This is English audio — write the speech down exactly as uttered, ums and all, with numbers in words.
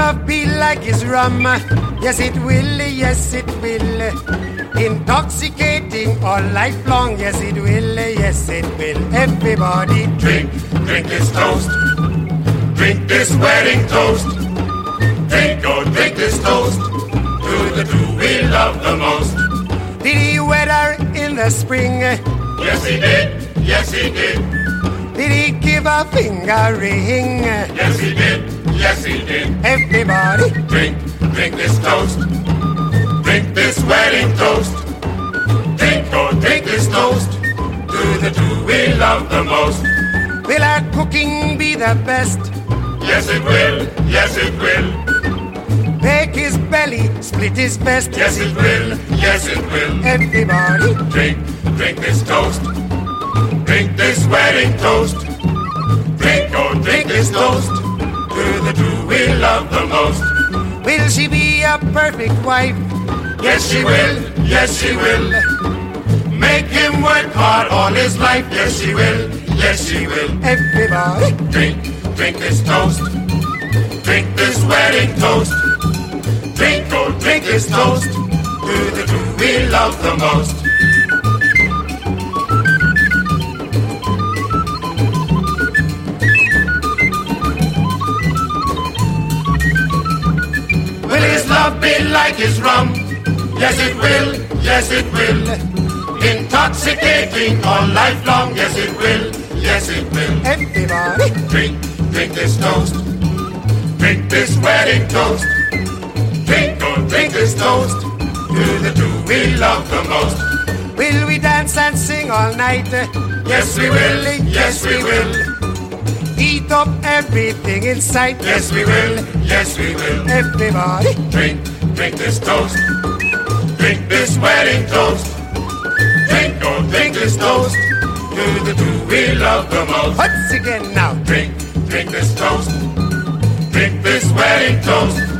love be like his rum? Yes, it will, yes, it will. Intoxicating all life long. Yes, it will, yes, it will. Everybody drink, drink this toast. Drink this wedding toast. Drink, oh, drink this toast to the two we love the most. Did he wed her in the spring? Yes, he did. Yes, he did. Did he give a finger ring? Yes, he did. Yes, he did. Everybody drink, drink this toast. Drink this wedding toast. Drink, oh, drink this toast to the two we love the most. Will our cooking be the best? Yes, it will. Yes, it will. Bake his belly, split his vest. Yes, it will. Yes, it will. Everybody drink, drink this toast. Drink this wedding toast. Drink, oh, drink this toast to the two we love the most. Will she be a perfect wife? Yes, she will. Yes, she will. Make him work hard all his life. Yes, she will. Yes, she will. Everybody drink, drink this toast. Drink this wedding toast. Drink, oh, drink this toast to the two we love the most. Will his love be like his rum? Yes, it will. Yes, it will. Intoxicating all life long. Yes, it will. Yes, it will. Everybody drink, drink this toast. Drink this wedding toast. Drink, oh, drink this toast to the two we love the most. Will we dance and sing all night? Yes, we will. Yes, we will. Eat up everything in sight. Yes, we will. Yes, we will. Everybody drink, drink this toast. Drink this wedding toast. Drink, oh, drink this toast to the two we love the most. Once again now. Drink, drink this toast. Drink this wedding toast.